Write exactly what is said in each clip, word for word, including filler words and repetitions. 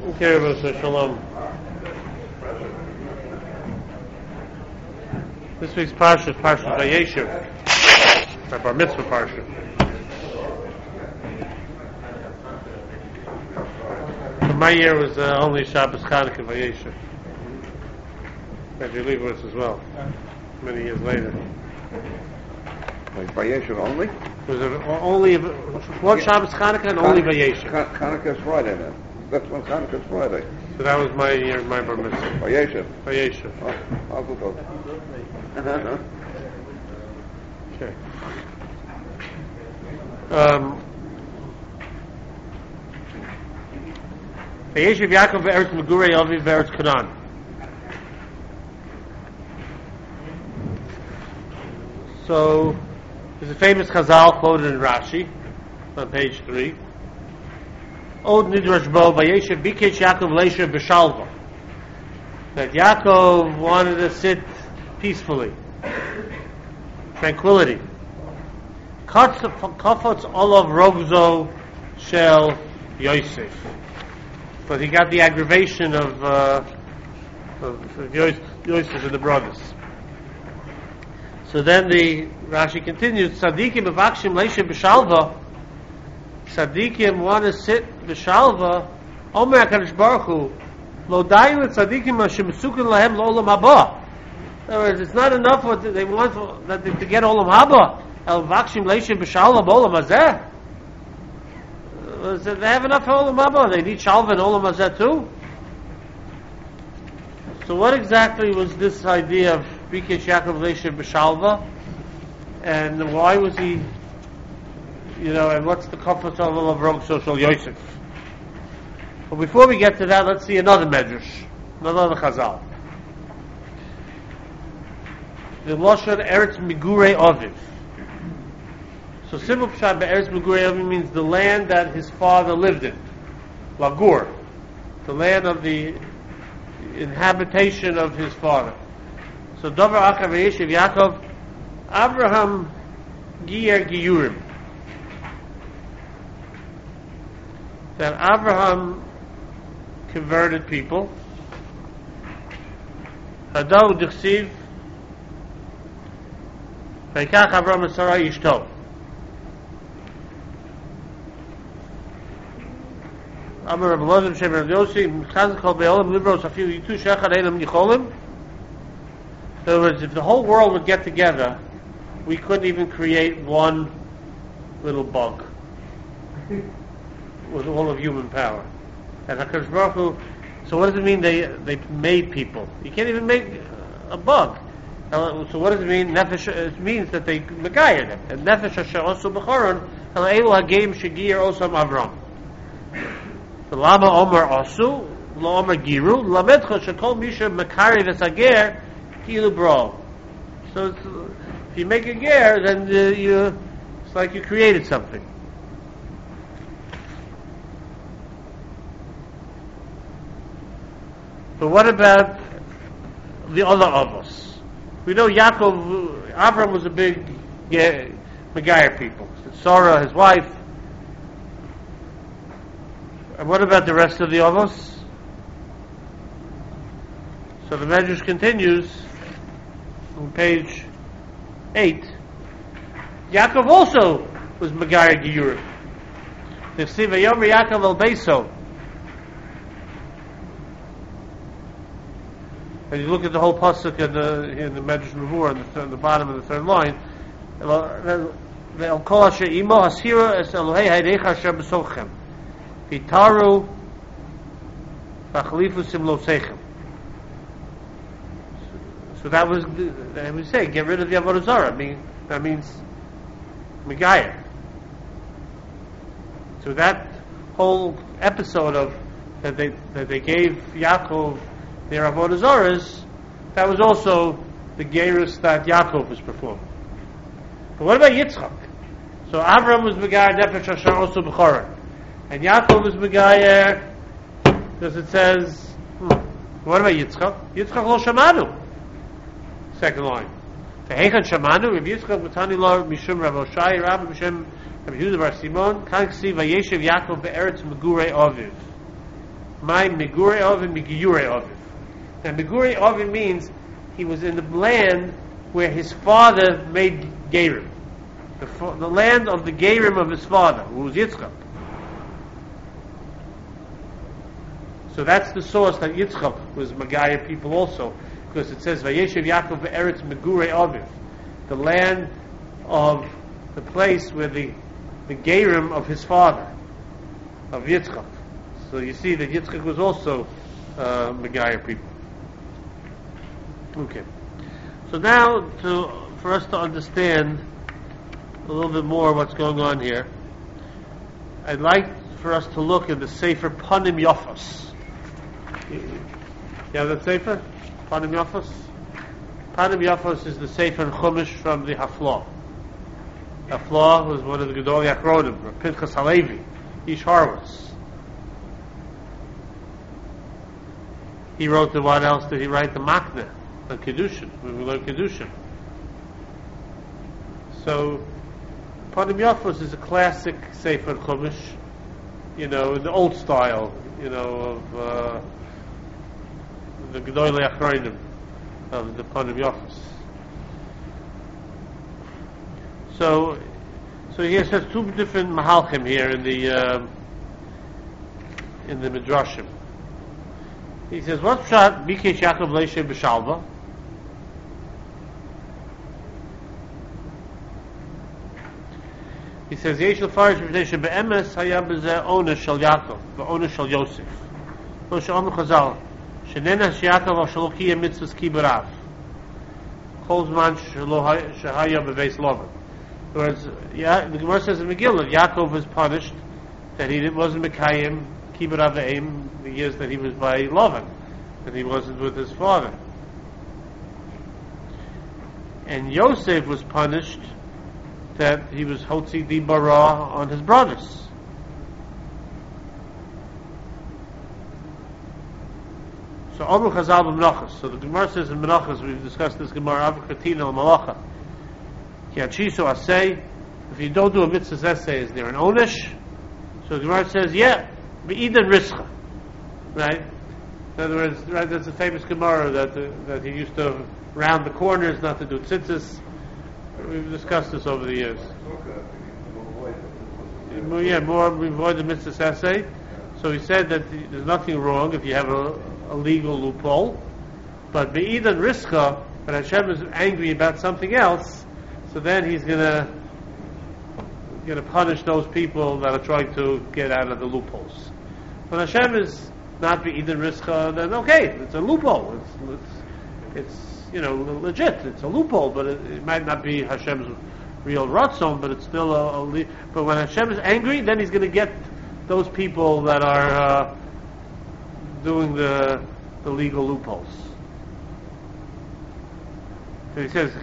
Okay, Rabbi Shalom. This week's parsha is Parsha Vayeshev, our Bar Mitzvah parsha. So my year was uh, only Shabbos Chanukah Vayeshev. Andrew Leibowitz as well, many years later. Like Vayeshev only? Was it only one Shabbos Chanukah and only Vayeshev? Chanukah is Friday then. That's when Chanukah is Friday. So that was my year, my Bar Mitzvah. Vayeshev. Vayeshev. Oh, I'll go go. Uh-huh. Okay. Um, Vayeshev Yaakov ve'eretz Megurei Aviv ve'eretz Canaan. So, there's a famous Chazal quoted in Rashi on page three. Od Nidrash Bo Vayeshev Bikesh Yaakov Leisha B'Shalva. That Yaakov wanted to sit peacefully, tranquility. Kafotz Olav Rogzo Shel Yosef. But he got the aggravation of, uh, of, of Yosef, Yosef and the brothers. So then the Rashi continues, Tzadikim Avakshim Leisha B'Shalva. Tzadikim want to sit B'Shalva. Omer HaKadosh Baruch Hu Lo dayu et tzadikim Hashem sukin lahem lo olam haba. In other words, it's not enough what they want for, that they, to get olam haba. El vakshim leishem b'shalva b'olam hazeh. They have enough for olam haba. They need shalva and olam hazeh too. So what exactly was this idea of Bikesh Yaakov leishem b'shalva? And why was he, you know, and what's the comfort of Olav Rog Social Yosef? But before we get to that, let's see another medrash, another chazal. The Lashon Eretz Megurei Aviv. So simple pshat Eretz Megurei Aviv means the land that his father lived in, Lagur, the land of the inhabitation of his father. So Dover Akav Vayeshev Yaakov, Abraham Giyer Giyurim. That Abraham converted people. Hadahu Dichsiv Vayikach Avraham et Sarah Yishto. Amar Rabbi Elazar Shem Rabbi Yossi Chazal Kol Be'olam Libros Afilu Yitu Shechad Elam Nicholim. In other words, if the whole world would get together, we couldn't even create one little bug with all of human power. And HaKadosh Baruch Hu, so what does it mean they they made people? You can't even make a bug. So what does it mean? Nefesh, it means that they megayir them. And Nefesh Asher Osu B'choron, Elu Hagim Shegir Osam Avram. The Lama Omer Osu, Lo Omer Giru, Lamedcha Shekol Misha Mekari V'Sager, Kilu Bro. So it's, if you make a ger, then uh, you, it's like you created something. But what about the other of us? We know Yaakov, Abraham was a big yeah, Megayer people. Sarah, his wife. And what about the rest of the of us? So the Medrash continues on page eight. Yaakov also was Megayer Giyurim. Nechsiv Vayomer Yaakov el Beiso. And you look at the whole pasuk in the in the Medrash Mavur on the, the bottom of the third line. El kol asher imo hasira es Elohei haidecha asher b'sochem v'taru v'achlifu simlosechem. So that was, I would say, get rid of the avodah zarah. I mean, that means Megayah. So that whole episode of that they that they gave Yaakov their avodah zarahs, that was also the gerus that Yaakov was performing. But what about Yitzchak? So Abraham was Megayer Nefesh Asher Osu B'choron, and Yaakov was Megayer, because it says, hmm, what about Yitzchak? Yitzchak lo shamanu. Second line. Tehechan shamanu, Rav Yitzchak B'tani lo mishum Rav Oshai, Rabbi Mishum Rabbi Yehuda Bar Simon, Kan Ksi Vayeshev Yaakov Be'eretz Megurei Aviv. My Megure Ovid, Megure Ovid. Now, Megure Ovid means he was in the land where his father made Gerim. The, fa- the land of the Gerim of his father, who was Yitzchak. So that's the source that Yitzchak was Megayah people also, because it says Vayeshev Yaakov Eretz Megure Aviv, the land of the place where the the Gerim of his father, of Yitzchak. So you see that Yitzchak was also uh, Megayah people. Okay. So now, to for us to understand a little bit more what's going on here, I'd like for us to look at the Sefer Panim Yafos. You have that Sefer? Panim Yafos? Panim Yafos is the Sefer in Chumash from the Haflah. Haflah was one of the Gedolei Achronim, Pinchas Halevi, Ish Horowitz. He wrote the, what else did he write? The Makna, the Kedushin, when we learn Kedushin. So, Panim Yafos is a classic Sefer in Chumash, you know, in the old style, you know, of uh, the Gedolei Achronim of the Panim Yafos. So, so he has two different mahalchim here in the uh, in the midrashim. He says, "What shot Bikesh Yaakov Leishe b'Shalva?" He says, "Yesh l'farish b'Shalva be'emes hayam b'zeh onesh shel Yaakov, v'onesh shel Yosef." Lo she'omer Chazal, she'nena she'Yaakov al shelo kiyem mitzvahs kibarav, kol zman shehaya b'veis Lavan. Whereas, yeah, the Gemara says in Megillah, Yaakov was punished that he wasn't Mekayim Kibbut Aveim the years that he was by Lavan, that he wasn't with his father. And Yosef was punished that he was Hotzi Di Bara on his brothers. So Omer Chazal b'Menachos. So the Gemara says in Menachos, we've discussed this Gemara, Avu Katina l'Malacha. If you don't do a mitzvah's essay, is there an onish? So the Gemara says, yeah, be'idan rischa, right? In other words, right, that's a famous Gemara that uh, that he used to round the corners, not to do tzitzis. We've discussed this over the years. Yeah, more we avoid the mitzvah's essay. So he said that there's nothing wrong if you have a, a legal loophole, but be'idan rischa, when Hashem is angry about something else, so then he's gonna gonna punish those people that are trying to get out of the loopholes. When Hashem is not be'idan rischa, then okay, it's a loophole. It's, it's it's you know legit. It's a loophole, but it, it might not be Hashem's real ratzon, but it's still a, a. But when Hashem is angry, then he's gonna get those people that are uh, doing the the legal loopholes. So he says,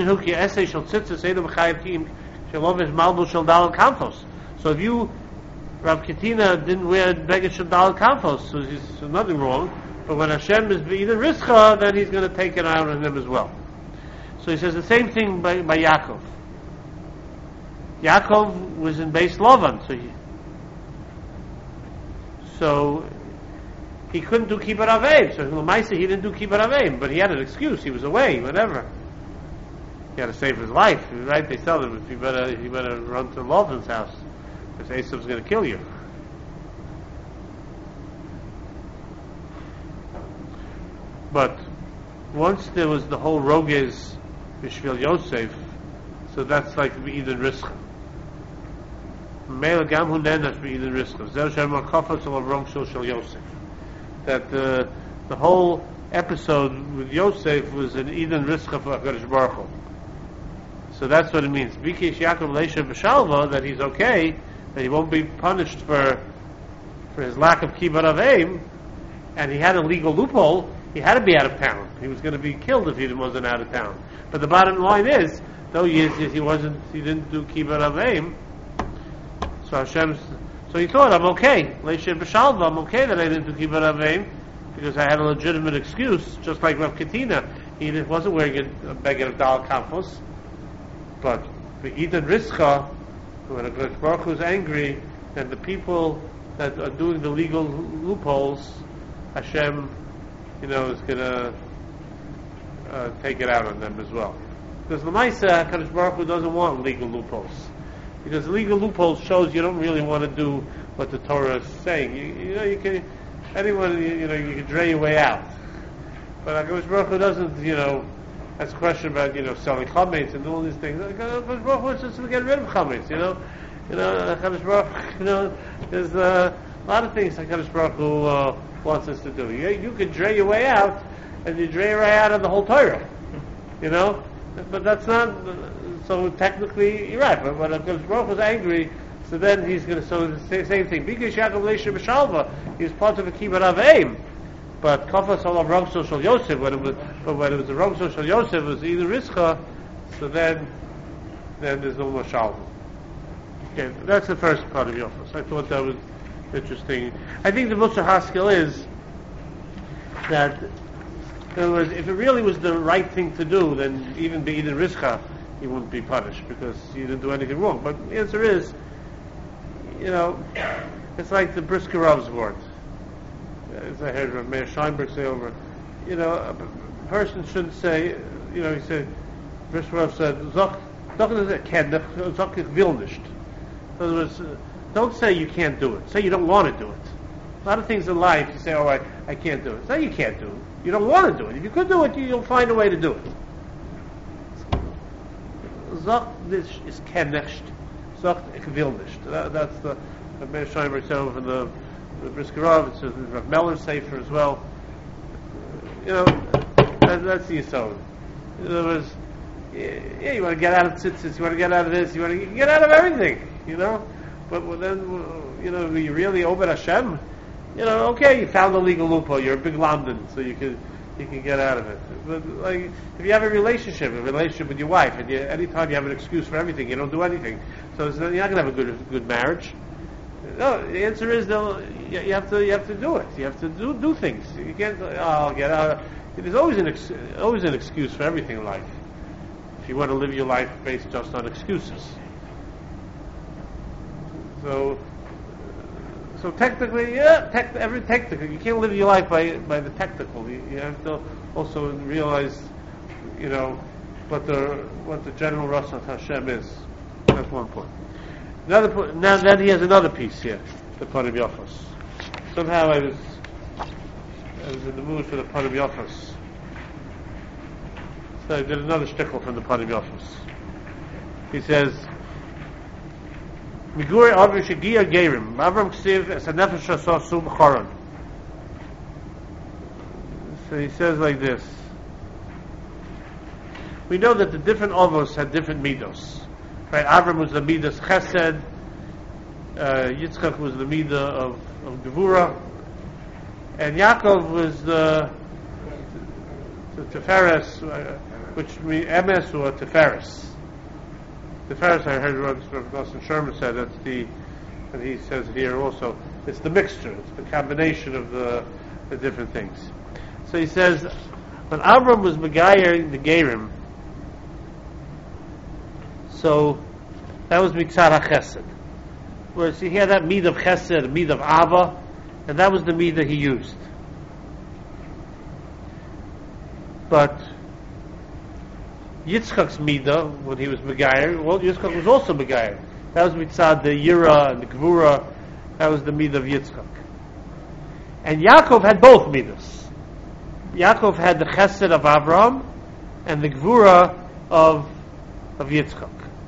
so if you, Rav Ketina, didn't wear Beged Shel Daled Kanfos, so there's nothing wrong, but when Hashem is either Rischa, then he's going to take it out on him as well. So he says the same thing by, by Yaakov. Yaakov was in Beis Lavan, so he, so he couldn't do Kibbut Aveim, so L'maisa he didn't do Kibbut Aveim, but he had an excuse, he was away, whatever. He had to save his life, right? They tell him, if you better, you better run to Lavan's house, because Esav's going to kill you. But once there was the whole Roges Bishvil Yosef, so that's like Be'idan Rischa. Mele Gam Hu Nenash Be'idan Rischa. Zer Shem HaKafas Al Avrom Shel Shel Yosef. That uh, the whole episode with Yosef was an Eden Rischa for HaKadosh Baruch Hu. So that's what it means. Bikesh Yaakov Leisha B'Shalva, that he's okay, that he won't be punished for for his lack of Kibbut Aveim, and he had a legal loophole. He had to be out of town. He was going to be killed if he wasn't out of town. But the bottom line is, though he, is, he wasn't, he didn't do Kibbut Aveim. So Hashem, so he thought, I'm okay. Leisha B'Shalva, I'm okay that I didn't do Kibbut Aveim because I had a legitimate excuse, just like Rav Ketina. He wasn't wearing a, a beggar of Dal Kafos. But the Eden Rischa, when a Baruch Hu is angry, then the people that are doing the legal loopholes, Hashem, you know, is going to uh, take it out on them as well. Because L'maisa, HaKadosh Baruch Hu doesn't want legal loopholes. Because legal loopholes shows you don't really want to do what the Torah is saying. You, you know, you can, anyone, you, you know, you can draw your way out. But HaKadosh Baruch Hu doesn't, you know, that's a question about, you know, selling chametz and all these things. HaKadosh Baruch Hu wants us to get rid of chametz, you know. You know, HaKadosh Baruch Hu, you know, there's uh, a lot of things HaKadosh Baruch Hu uh, wants us to do. You, you can draw your way out, and you draw your way out of the whole Torah, you know. But that's not, so technically, you're right, but when HaKadosh Baruch Hu was angry, so then he's going to, so the same, same thing. Because Yaakov Leisha B'Shalva, he's part of a kibbutz of aim. But Kafas Olav Rog Social Yosef, when it was, but when it was the Rog Social Yosef, it was either Rizcha, so then, then there's no more Shalva. Okay, that's the first part of Yofos. I thought that was interesting. I think the Musar Haskell is that, in other words, if it really was the right thing to do, then even be either Rizcha, he wouldn't be punished because he didn't do anything wrong. But the answer is, you know, it's like the Briskarov's word. As I heard Meir Scheinberg say over, you know, a person shouldn't say, you know, he said, Briskerov said, Zok, Zok ich will nicht. In other words, don't say you can't do it. Say you don't want to do it. A lot of things in life, you say, oh, I, I can't do it. Say you can't do it. You don't want to do it. If you could do it, you, you'll find a way to do it. Zok nicht is kennecht. Zok ich will nicht. That, that's the, the Meir Scheinberg said over the the Briskerov, it says Rav Meller Sefer as well. You know, that, that's the Yisod. In other words, yeah, you want to get out of tzitzis, you want to get out of this, you want to get out of everything, you know. But well, then, you know, you really Obed Hashem, you know, okay, you found a legal loophole, you're a big London, so you can you can get out of it. But like, if you have a relationship, a relationship with your wife, and you, anytime you have an excuse for everything, you don't do anything, so it's, you're not going to have a good good marriage. No, the answer is though you, you have to you have to do it. You have to do do things. You can't. Oh, I'll get out. There's always an ex, always an excuse for everything in life. If you want to live your life based just on excuses. So, so technically, yeah, tech, every technical. You can't live your life by by the technical. You, you have to also realize, you know, what the what the general Rasat Hashem is. That's one point. Another point, now then he has another piece here, the Panim Yofos. Somehow I was I was in the mood for the Panim Yofos. So I did another shtickle from the Panim Yofos. He says, Migure Avish Gia Gerim, Avram Ksiv es a nefesh asasum choron. So he says like this. We know that the different Avos had different midos. Right, Avram was the midas Chesed, uh, Yitzchak was the midah of, of Gevura, and Yaakov was the, the Tiferes, uh, which means Emes or Tiferes. Tiferes, I heard Rav Nosson Sherman said, that's the, and he says it here also, it's the mixture, it's the combination of the, the different things. So he says, when Avram was Megayer the Gerim, so that was Mitzad HaChesed. Whereas he had that mead of Chesed, mead of Ava, and that was the mead that he used. But Yitzchak's midah, when he was Megayer, well, Yitzchak was also Megayer. That was Mitzad the Yira and the Gevura. That was the midah of Yitzchak. And Yaakov had both midas. Yaakov had the Chesed of Avraham and the Gevura of of Yitzchak.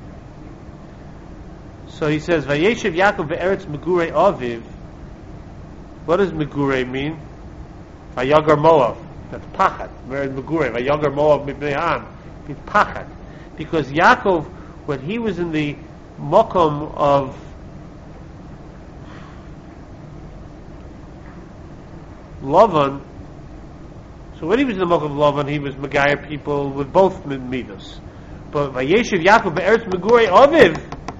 So he says, Vayeshev Yaakov ve'eretz Megurei Aviv. What does Megurei mean? Vayagar Moav. That's Pachat. Whereas Megurei, Vayagar Moav Mibnei Am, means Pachat. Because Yaakov, when he was in the Mokom of Lavan, so when he was in the Mokom of Lavan, he was Megayer people with both midas. But Vayeshev Yaakov ve'eretz Megurei Aviv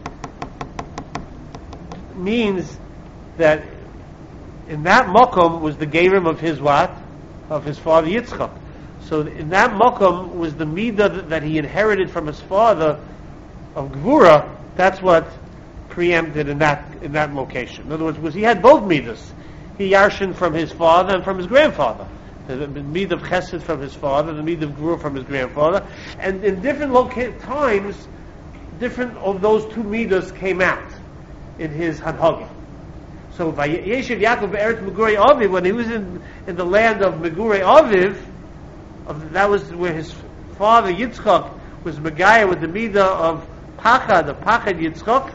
means that in that Mokom was the Gerim of his what? Of his father Yitzchak. So in that Mokom was the Midah that, that he inherited from his father of Gevura. That's what preempted in that in that location. In other words, was he had both midas. He yarshin from his father and from his grandfather. The mid of chesed from his father, the mid of gvura from his grandfather, and in different loca- times, different of those two midas came out in his hanhaga. So, Yeshiv Yaakov Eretz Megurei Aviv, when he was in, in the land of Megurei Aviv, of, that was where his father Yitzchak was Megaya with the midah of Pachad, the Pachad Yitzchak.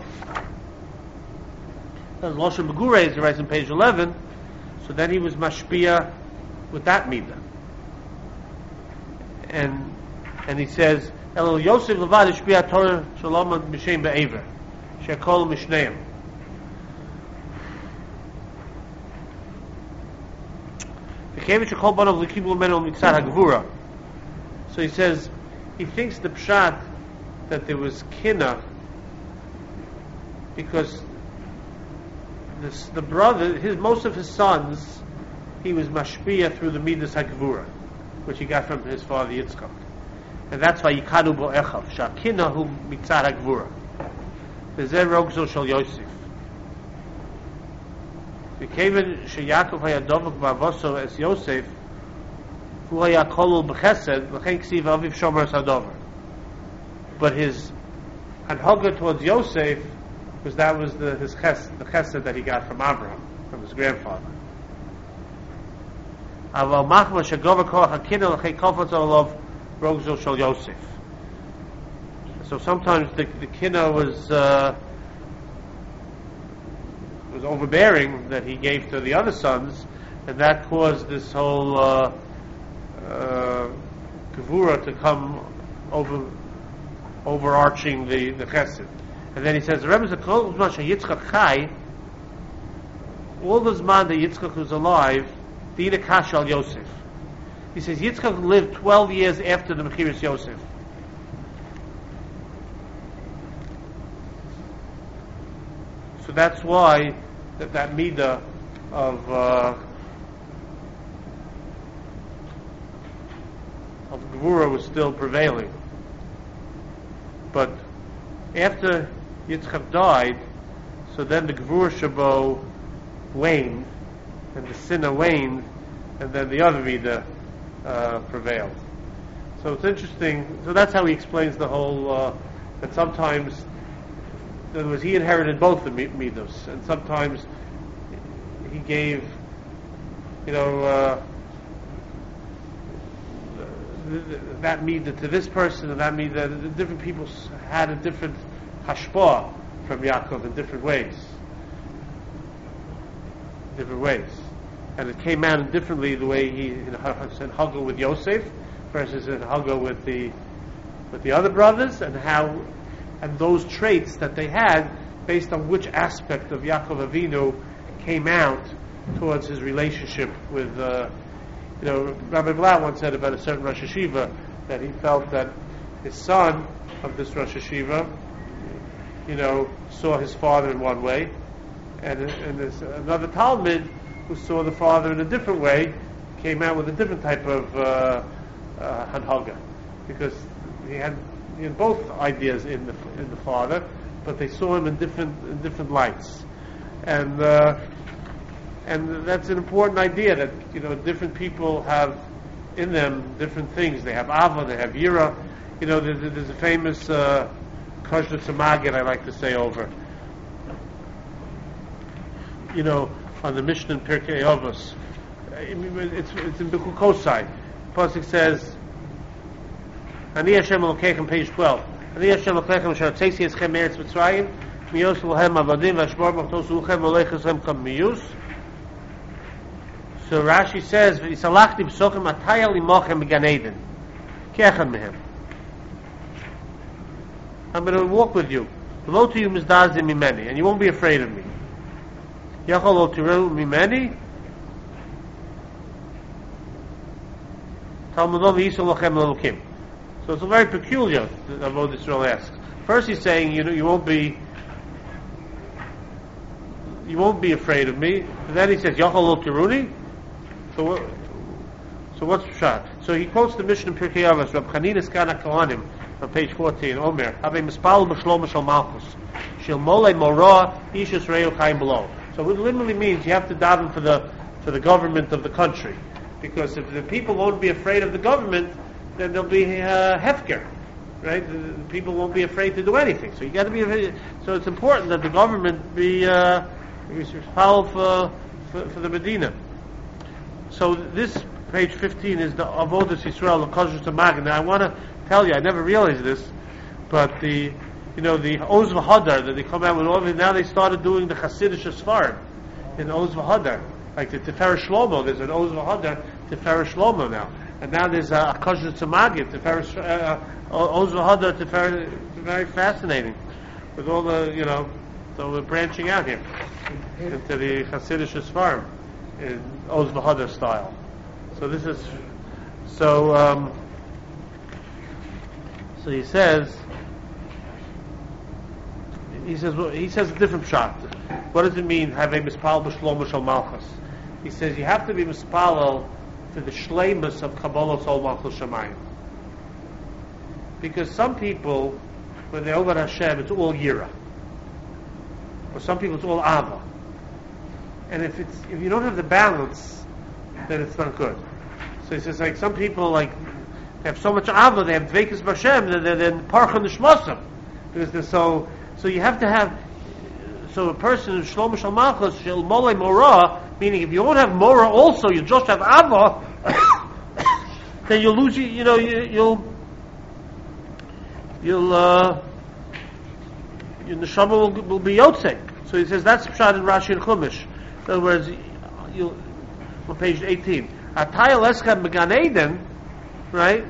That was Loshe Megurei, as he writes on page eleven. So then he was Mashpia with that midah. And and he says, Elul Yosef Levad Ishpia Torah Shalom Mishem Be'ever Shekol Mishneim. So he says, he thinks the pshat that there was kina because this, the brother, his most of his sons, he was mashpia through the midas hagvura, which he got from his father Yitzchak, and that's why yikadu bo echav shakina hu mitzad hagvura. V'zeh rogzo shel Yosef. V'keven sheyakov haya dovok ba'avoso es Yosef hu haya kolul b'chesed v'chein ksiv aviv shomer sadover. But his hanhaga towards Yosef was that was the his chesed, the chesed that he got from Abraham, from his grandfather. Aval machma shegover koach hakina l'chei kofetz olav rogzo shel Yosef. So sometimes the, the kina was uh, was overbearing that he gave to the other sons, and that caused this whole uh, uh, gevura to come over, overarching the, the chesed. And then he says, the Rebbe says, Yitzchak Chai, all the Zman that Yitzchak was alive, Dina Kash al Yosef. He says, Yitzchak lived twelve years after the Mechiras Yosef. So that's why that, that midah of uh, of gevura was still prevailing. But after Yitzchak died, so then the gevura shabo waned, and the sinna waned, and then the other midah uh, prevailed. So it's interesting. So that's how he explains the whole uh, that sometimes. In other words, he inherited both the midos, and sometimes he gave, you know, uh, that midah to this person and that midah. The different people had a different hashpah from Yaakov in different ways, different ways, and it came out differently the way he in Haggah with Yosef versus in Haggah with the with the other brothers, and how. And those traits that they had, based on which aspect of Yaakov Avinu came out towards his relationship with, uh, you know, Rabbi Blau once said about a certain Rosh Hashiva that he felt that his son of this Rosh Hashiva, you know, saw his father in one way, and, and there's another Talmud who saw the father in a different way, came out with a different type of uh, uh, hanhaga, because he had. He had both ideas in the in the father, but they saw him in different in different lights, and uh, and that's an important idea that you know different people have in them different things. They have ava, they have yira. You know, there's, there's a famous kashna uh, tzamagid I like to say over. You know, on the Mishnah in Pirkei Avos, it's it's in Bikul Kosai. Pasuk says. Ani Hashem Elokeichem, page twelve. Ani Hashem Elokeichem, asher tzesi eschem meretz Mitzrayim, miyos lohem avadim, v'ashmor machtos luchem, v'olechem kam miyus. So Rashi says, v'yisalachti b'sochem ataya limochem b'gan Eden. Kechen mehem. I'm going to walk with you. Lo to you mizdazim mimeni, and you won't be afraid of me. Yachol lo tiru mimeni. Talmudom v'yisol lochem elokim. So it's a very peculiar that Avodah Yisrael asks. First, he's saying, you know, you won't be, you won't be afraid of me. And then he says, Yachol lo tiruni. So, what, so what's the shot? So he quotes the Mishnah in Pirkei Avos, Rab Chanina Skana Kohanim, on page fourteen. Omer, Havei mispal b'shlomo shel Malchus, Shilmole Mora Ishus Reu Chaim Below. So it literally means you have to daven for the for the government of the country, because if the people won't be afraid of the government, then there'll be uh, hefker, right? The, the people won't be afraid to do anything. So you got to be. So it's important that the government be uh, followed for, for for the Medina. So this page fifteen is the Avodas Yisrael, the Kodesh Tamag. Now I want to tell you, I never realized this, but the you know the Oz V'Hadar that they come out with all of it. Now they started doing the Hasidic Sfarim in Oz V'Hadar, like the Tiferes Shlomo. There's an Oz V'Hadar Tiferes Shlomo now, and now there's a Kodesh Tamag Tiferes uh, Oz V'Hadar Tiferes. Very fascinating with all the you know. So we're branching out here into the Hasidic Sfarim in Oz V'Hadar style. So this is so. Um, so he says. He says. Well, he says a different shot. What does it mean? Have a mispal b'shlomo shel malchus. He says you have to be mispalel for the shleimus of kabbalah sol malchus shamayim. Because some people, when they're over Hashem, it's all yira. For some people, it's all ava. And if it's if you don't have the balance, then it's not good. So he says, like some people, like they have so much ava, they have dveikus b'Hashem, then they're then parcha nishmosam, because they're so. So you have to have. So a person who's shlomo shel malchus shel molei mora, meaning if you won't have mora, also you just have ava, then you'll lose. You know, you, you'll you'll uh, your neshama will, will be yotzek. So he says that's pshat in Rashi and Chumash. In other words, you on page eighteen, Atayel Eschem Began Eden, right?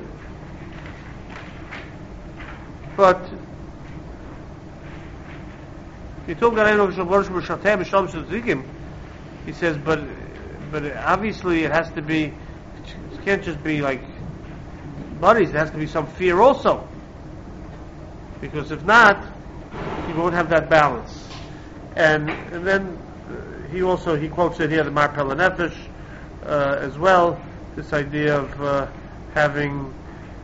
But he says, but but obviously it has to be. It can't just be like buddies. There has to be some fear also, because if not, you won't have that balance. And and then uh, he also he quotes it here, the Marpel Nefesh uh, as well. This idea of uh, having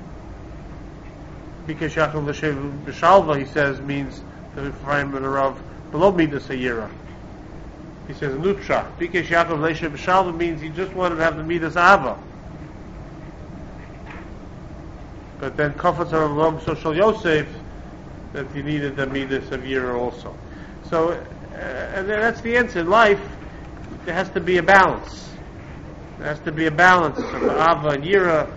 Bikesh Yaakov L'Shev B'Shalva, he says, means the refinement of below Midas Hayira. He says in Lutcha, Bikesh Yaakov L'Shev B'Shalva means he just wanted to have the Midas Ava. But then Kafat Harav Social Yosef, that he needed the Midas of Yira also. So, uh, and that's the answer. In life, there has to be a balance. There has to be a balance of Ava and Yira,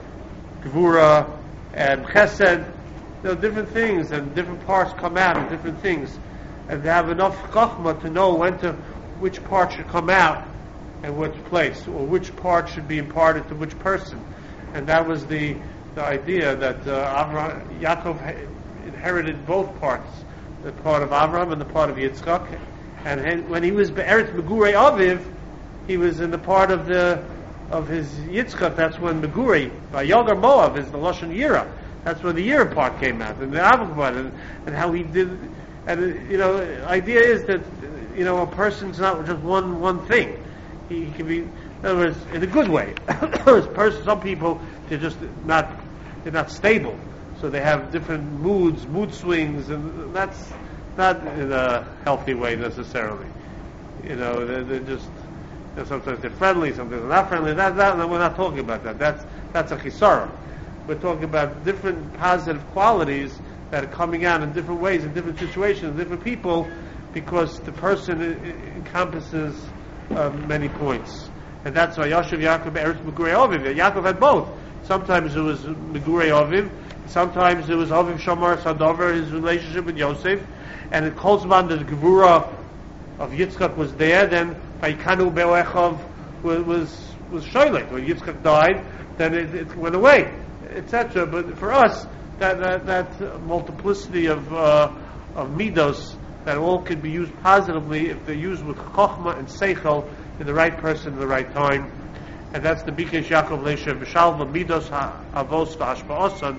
Gvura and Chesed. There are different things, and different parts come out of different things. And to have enough Chachma to know when to, which part should come out and which place, or which part should be imparted to which person. And that was the the idea that uh, Avraham, Yaakov inherited both parts, the part of Avraham and the part of Yitzchak. And he, when he was Be'eretz Megurei Aviv, he was in the part of the of his Yitzchak. That's when Megurei, by Yogar Moav, is the Lashon Yira. That's when the Yira part came out, and the Aviv part, and, and how he did. And uh, you know, the idea is that you know a person's not just one one thing. He, he can be, in other words, in a good way. person, some people they're just not they're not stable, so they have different moods, mood swings, and that's not in a healthy way necessarily. You know, they're, they're just you know, sometimes they're friendly, sometimes they're not friendly. That, that, we're not talking about that. That's that's a chisara. We're talking about different positive qualities that are coming out in different ways, in different situations, different people, because the person encompasses uh, many points. And that's why Yashav Yaakov Eretz Megurei Aviv. Yaakov had both. Sometimes it was Megurei Aviv, sometimes it was Aviv Shamar Sadover, his relationship with Yosef, and it calls on the Gevura of Yitzchak was there, then Vaikanu Be'echav was was, was Shoylek. When Yitzchak died, then it, it went away, et cetera. But for us, that that, that multiplicity of uh, of midos, that all can be used positively if they're used with chokhmah and seichel in the right person at the right time, and that's the Bikesh Yaakov L'Shev B'Shalva midos avos v'hashpa'osan,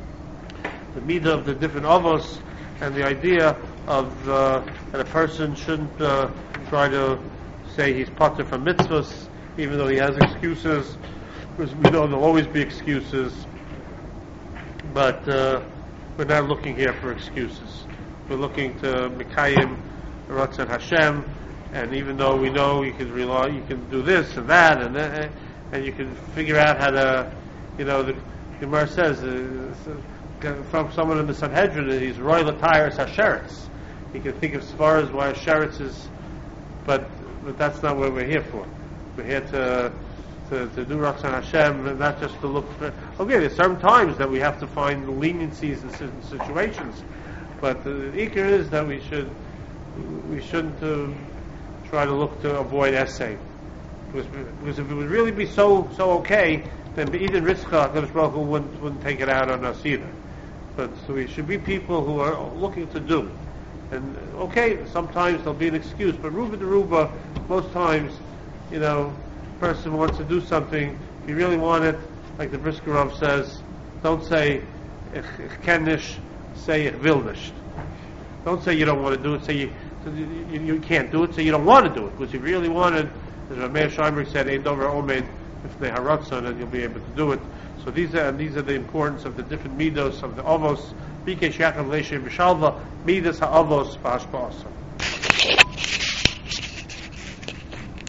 the midah of the different avos, and the idea of uh, that a person shouldn't uh, try to say he's pater from mitzvahs, even though he has excuses, because we know there'll always be excuses. But uh, we're not looking here for excuses. we're looking to Mikayim Ratzon Hashem, and even though we know you can rely, you can do this and that, and uh, and you can figure out how to, you know, the Gemara says uh, from someone in the Sanhedrin, he's Roy Latires Hasheretz. He can think as far as why Hasheretz is, but but that's not what we're here for. We're here to to, to do Ratzon Hashem, and not just to look for. Okay, there's certain times that we have to find leniencies in certain situations, but the ikar is that we should we shouldn't uh, try to look to avoid essay, because, because if it would really be so so okay, then Eden Ritzcha HaKadosh Baruch Hu wouldn't wouldn't take it out on us either. But so we should be people who are looking to do. And okay, sometimes there'll be an excuse, but Ruba de Ruba, most times, you know, a person wants to do something. If you really want it, like the Briskerov says, don't say ich, ich ken nicht, say ich will nicht. Don't say you don't want to do it. Say you you, you can't do it. Say you don't want to do it. Because if you really wanted, as Meir Scheinberg said, "Ein dover omed b'fnei haratzon," and you'll be able to do it. So these are these are the importance of the different midos of the avos. Bikesh Yaakov Leishem B'Shalva midas ha'avos v'hashpa'asa.